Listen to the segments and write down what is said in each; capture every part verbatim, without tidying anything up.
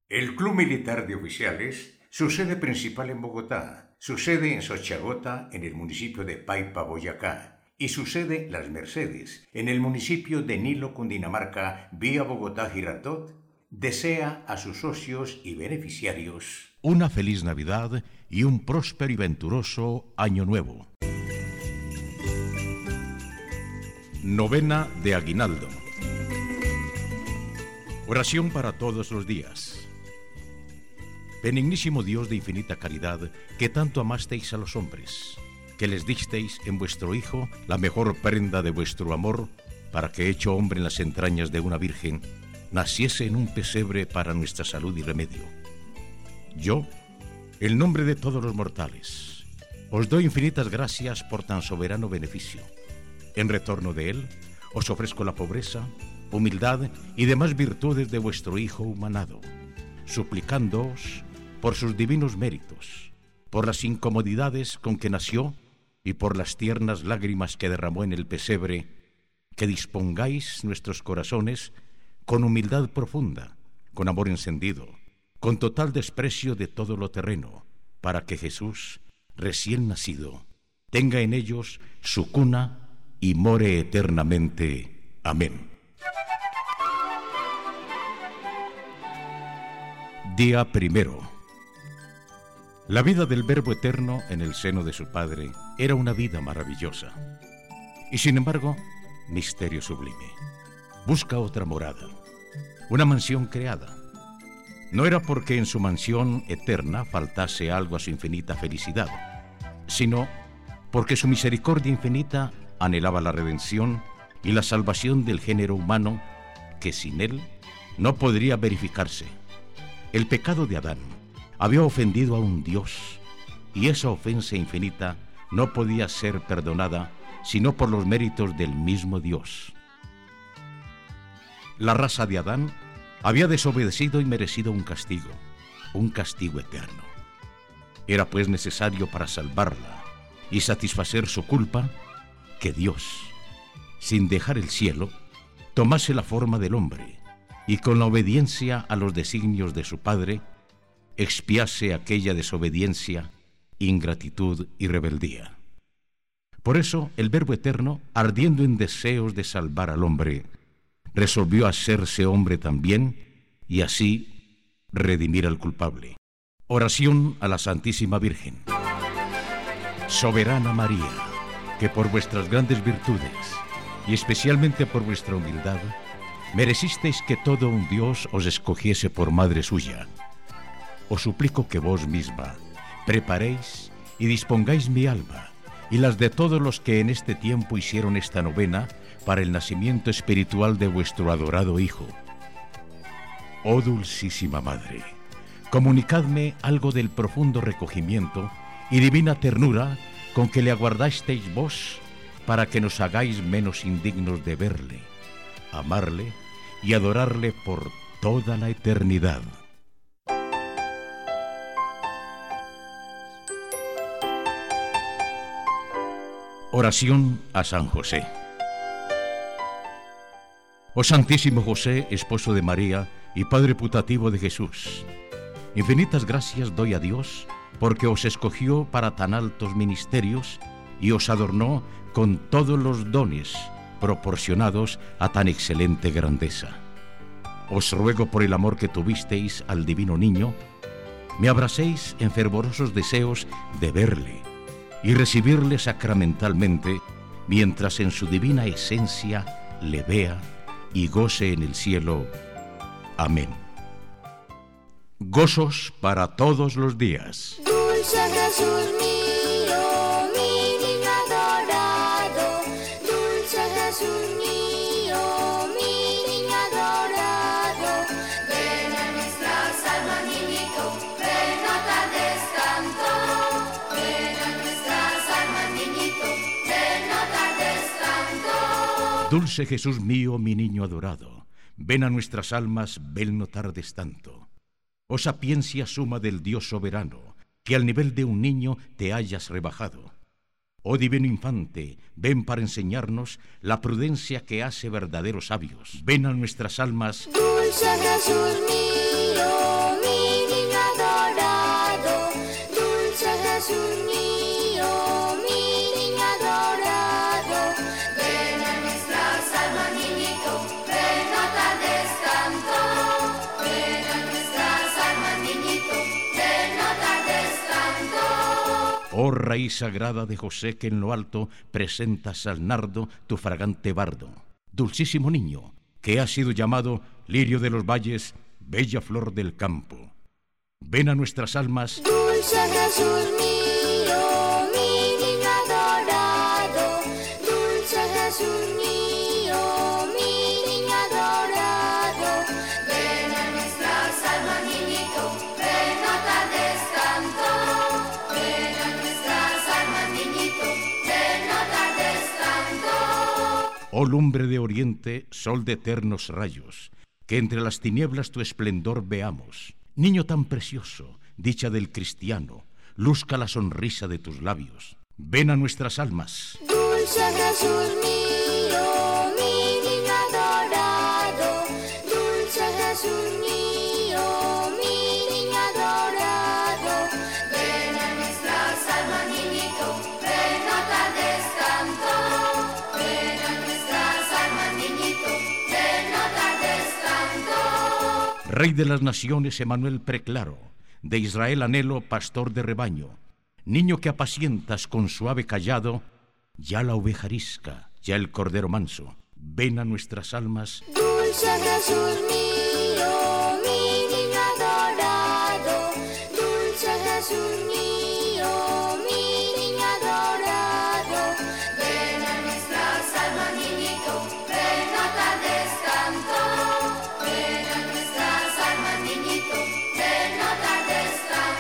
El Club Militar de Oficiales, su sede principal en Bogotá, su sede en Xochagota, en el municipio de Paipa, Boyacá, y su sede Las Mercedes, en el municipio de Nilo, Cundinamarca, vía Bogotá-Girardot, desea a sus socios y beneficiarios una feliz Navidad y un próspero y venturoso Año Nuevo. Novena de Aguinaldo. Oración para todos los días. Benignísimo Dios de infinita caridad, que tanto amasteis a los hombres, que les disteis en vuestro Hijo la mejor prenda de vuestro amor, para que, hecho hombre en las entrañas de una virgen, naciese en un pesebre para nuestra salud y remedio. Yo, en nombre de todos los mortales, os doy infinitas gracias por tan soberano beneficio. En retorno de él, os ofrezco la pobreza, humildad y demás virtudes de vuestro Hijo humanado, suplicándoos por sus divinos méritos, por las incomodidades con que nació y por las tiernas lágrimas que derramó en el pesebre, que dispongáis nuestros corazones con humildad profunda, con amor encendido, con total desprecio de todo lo terreno, para que Jesús, recién nacido, tenga en ellos su cuna y more eternamente. Amén. Día primero. La vida del Verbo Eterno en el seno de su Padre era una vida maravillosa. Y sin embargo, misterio sublime. Busca otra morada, una mansión creada. No era porque en su mansión eterna faltase algo a su infinita felicidad, sino porque su misericordia infinita anhelaba la redención y la salvación del género humano, que sin él no podría verificarse. El pecado de Adán había ofendido a un Dios, y esa ofensa infinita no podía ser perdonada sino por los méritos del mismo Dios. La raza de Adán había desobedecido y merecido un castigo, un castigo eterno. Era pues necesario, para salvarla y satisfacer su culpa, que Dios, sin dejar el cielo, tomase la forma del hombre y con la obediencia a los designios de su Padre, expiase aquella desobediencia, ingratitud y rebeldía. Por eso el Verbo Eterno, ardiendo en deseos de salvar al hombre, resolvió hacerse hombre también y así redimir al culpable. Oración a la Santísima Virgen. Soberana María, que por vuestras grandes virtudes y especialmente por vuestra humildad, merecisteis que todo un Dios os escogiese por madre suya. Os suplico que vos misma preparéis y dispongáis mi alma y las de todos los que en este tiempo hicieron esta novena para el nacimiento espiritual de vuestro adorado Hijo. Oh dulcísima Madre, comunicadme algo del profundo recogimiento y divina ternura con que le aguardasteis vos, para que nos hagáis menos indignos de verle, amarle y adorarle por toda la eternidad. Oración a San José. Oh Santísimo José, esposo de María y Padre putativo de Jesús, infinitas gracias doy a Dios porque os escogió para tan altos ministerios y os adornó con todos los dones proporcionados a tan excelente grandeza. Os ruego por el amor que tuvisteis al divino niño, me abracéis en fervorosos deseos de verle y recibirle sacramentalmente, mientras en su divina esencia le vea y goce en el cielo. Amén. Gozos para todos los días. Dulce Jesús mío, mi niño adorado. Dulce Jesús mío, mi niño adorado. Ven a nuestras almas, niñito, ven, no tardes tanto. Ven a nuestras almas, niñito, ven, no tardes tanto. Dulce Jesús mío, mi niño adorado, ven a nuestras almas, ven, no tardes tanto. Oh sapiencia suma del Dios soberano, que al nivel de un niño te hayas rebajado. Oh divino infante, ven para enseñarnos la prudencia que hace verdaderos sabios. Ven a nuestras almas. Dulce Jesús mío, Oh raíz sagrada de José, que en lo alto presentas al nardo tu fragante bardo. Dulcísimo niño, que has sido llamado lirio de los valles, bella flor del campo. Ven a nuestras almas. Dulce Jesús mío, mi niño adorado. Dulce Jesús mío, mi niño adorado. Ven a nuestras almas, niñito, ven no tardes tanto. Ven a nuestras almas, niñito, ven no tardes tanto. Oh lumbre de oriente, sol de eternos rayos, que entre las tinieblas tu esplendor veamos. Niño tan precioso, dicha del cristiano, luzca la sonrisa de tus labios. Ven a nuestras almas. Dulce Jesús mío, mi niño adorado. Dulce Jesús mío, mi niño adorado. Ven a nuestras almas, niñito, ven no tardes tanto. Ven a nuestras almas, niñito, ven no tardes tanto. Rey de las naciones, Emanuel preclaro, de Israel anhelo, pastor de rebaño, niño que apacientas con suave callado, ya la oveja arisca, ya el cordero manso. Ven a nuestras almas. Dulce Jesús mío, mi niño adorado. Dulce Jesús mío, mi niño adorado. Ven a nuestras almas, niñito, ven no tardes tanto. Ven a nuestras almas, niñito, ven no tardes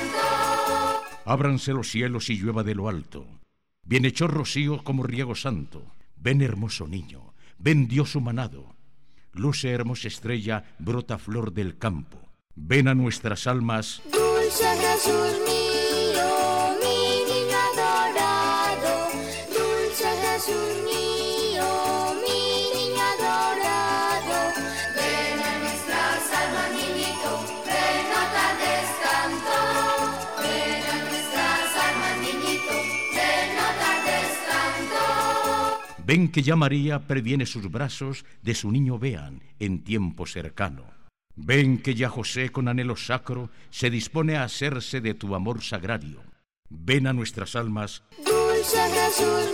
tanto. Ábranse los cielos y llueva de lo alto. Bienhechor rocío como riego santo. Ven hermoso niño, ven Dios humanado. Luce hermosa estrella, brota flor del campo. Ven a nuestras almas. Dulce Jesús mío, mi niño adorado. Dulce Jesús mío, mi niño adorado. Ven a nuestras almas, niñito, ven no tardes tanto. Ven a nuestras almas, niñito, ven no tardes tanto. Ven que ya María previene sus brazos, de su niño vean en tiempo cercano. Ven que ya José con anhelo sacro se dispone a hacerse de tu amor sagrario. Ven a nuestras almas. Dulce Jesús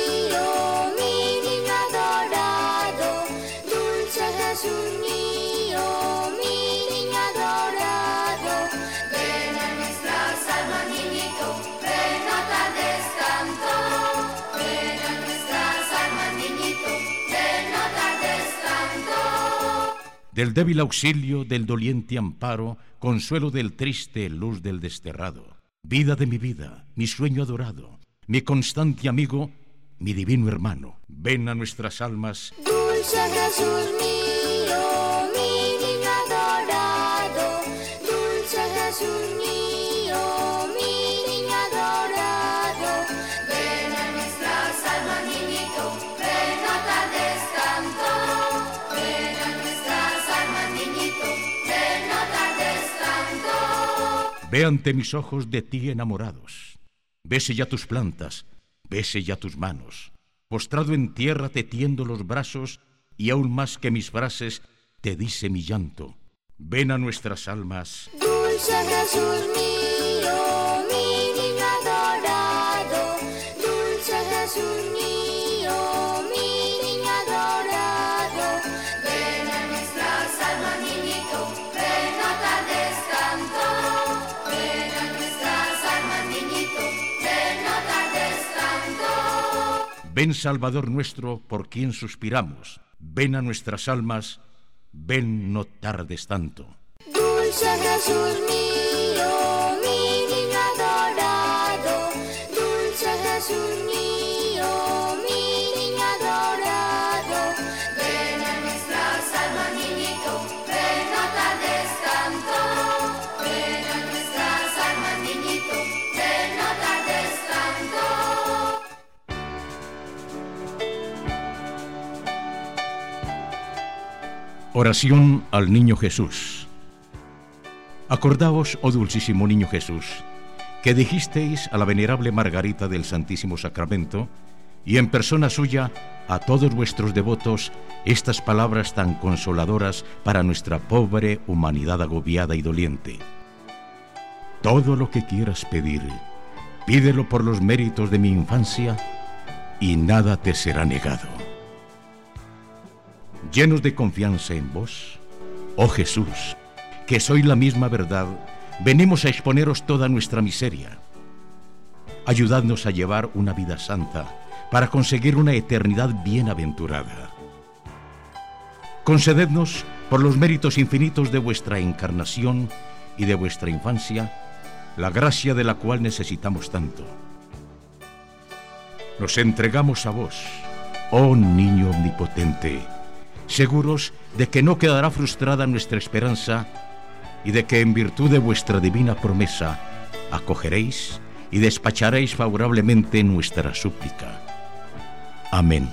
mío, mi niño adorado. Dulce Jesús mío, mi niño adorado. Ven a nuestras almas, niñito, ven no tardes tanto. Ven a nuestras almas, niñito, ven no tardes tanto. Del débil auxilio, del doliente amparo, consuelo del triste, luz del desterrado. Vida de mi vida, mi sueño adorado, mi constante amigo, mi divino hermano. Ven a nuestras almas. Dulce Jesús mío, mi niño adorado. Dulce Jesús mío, mi niño adorado. Ven a nuestras almas, niñito, ven no tardes tanto. Ven a nuestras almas, niñito, ven no tardes tanto. Ve ante mis ojos de ti enamorados. Bese ya tus plantas, bese ya tus manos. Postrado en tierra te tiendo los brazos, y aún más que mis frases te dice mi llanto. Ven a nuestras almas. Dulce Jesús mío, mi niño adorado. Dulce Jesús mío, mi niño adorado. Ven a nuestras almas, niñito, ven no tardes tanto. Ven a nuestras almas, niñito, ven no tardes tanto. Ven Salvador nuestro, por quien suspiramos. Ven a nuestras almas, ven no tardes tanto. Dulce Jesús mío, mi niño adorado. Dulce Jesús mío, mi niño adorado. Ven a nuestras almas, niñito, ven no tardes tanto. Ven a nuestras almas, niñito, ven no tardes tanto. Oración al Niño Jesús. Acordaos, oh dulcísimo Niño Jesús, que dijisteis a la venerable Margarita del Santísimo Sacramento y en persona suya a todos vuestros devotos estas palabras tan consoladoras para nuestra pobre humanidad agobiada y doliente. Todo lo que quieras pedir, Pídelo por los méritos de mi infancia y nada te será negado. Llenos de confianza en vos, oh Jesús, que soy la misma verdad, venimos a exponeros toda nuestra miseria. Ayudadnos a llevar una vida santa para conseguir una eternidad bienaventurada. Concedednos, por los méritos infinitos de vuestra encarnación y de vuestra infancia, la gracia de la cual necesitamos tanto. Nos entregamos a vos, oh Niño omnipotente, seguros de que no quedará frustrada nuestra esperanza y de que en virtud de vuestra divina promesa acogeréis y despacharéis favorablemente nuestra súplica. Amén.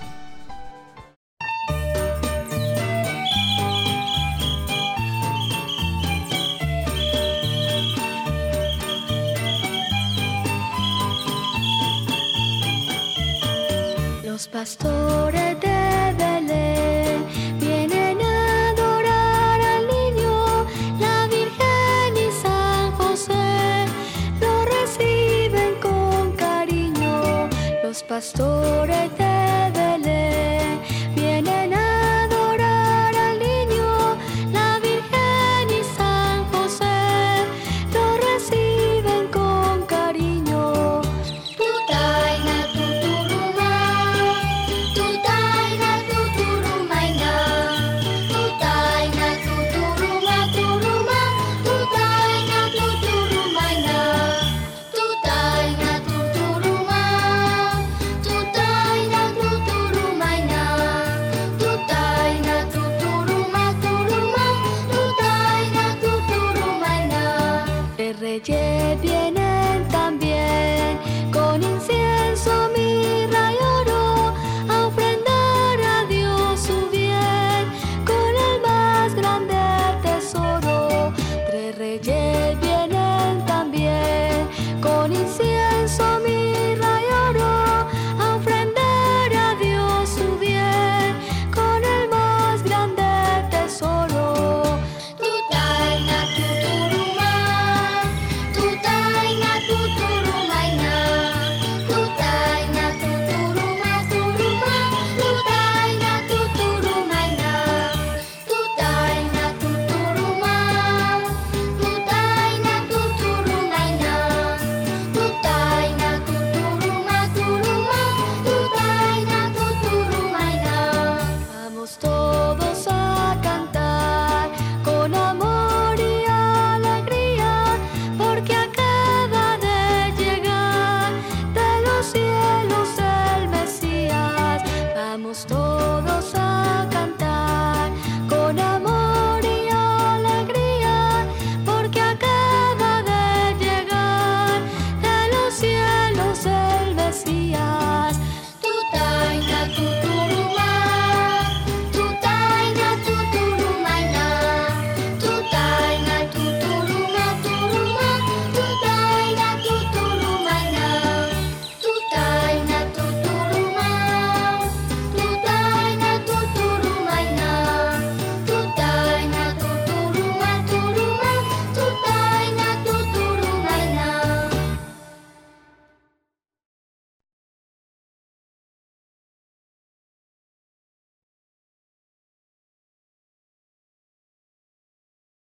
Los pastores de Belén vienen a adorar al niño, la Virgen y San José lo reciben con cariño. Los pastores de Belén vienen a adorar al niño, la Virgen y San José lo reciben con cariño. Tutaina, tuturuma, tutaina, tuturumaina, tutaina, tuturuma, turuma, tutaina, tuturumaina, tutaina, tuturuma, tutaina, tuturumaina, tutaina, tuturuma, turuma, tutaina, tuturumaina. El rey viene